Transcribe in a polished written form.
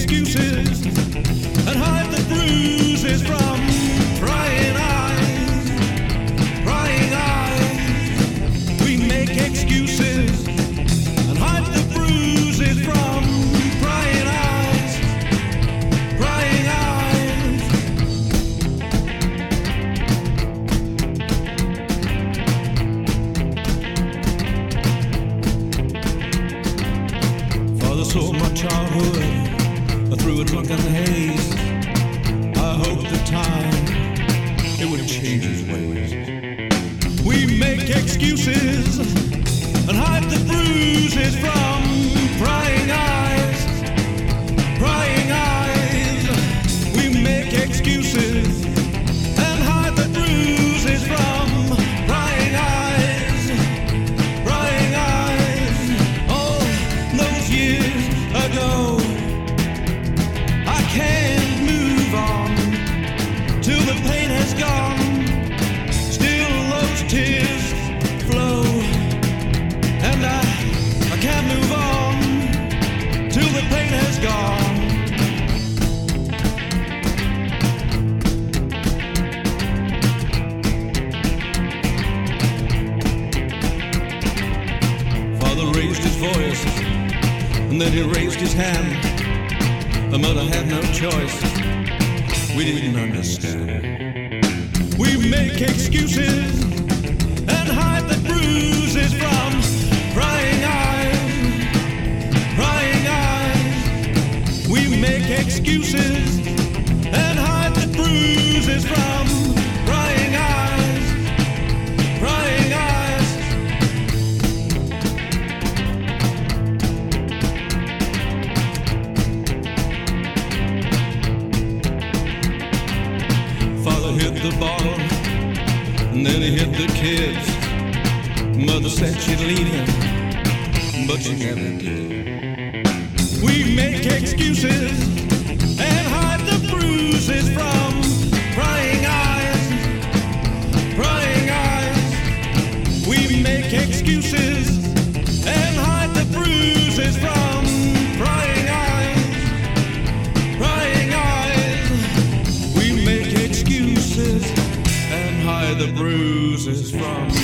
excuses and hide the bruises from prying eyes, prying eyes. We make excuses and hide the bruises from prying eyes, prying eyes. Father saw my childhood through a drunken haze. I hope the time it would change his ways. We make excuses and hide the bruises from prying eyes, prying eyes. We make excuses and hide the bruises from prying eyes, prying eyes. All those years ago, I can't move on till the pain has gone. Still those tears flow, and I can't move on till the pain has gone. Father raised his voice, and then he raised his hand. The mother had no choice. We didn't understand. We make excuses and hide the bruises from prying eyes, prying eyes. We make excuses and hide the bruises from prying eyes, prying eyes. Father hit the bottle, and then he hit the kids. Mother said she'd lead him, but she never did. We make excuses and hide the bruises from prying eyes, prying eyes. We make excuses and hide the bruises from prying eyes, prying eyes. We make excuses and hide the bruises from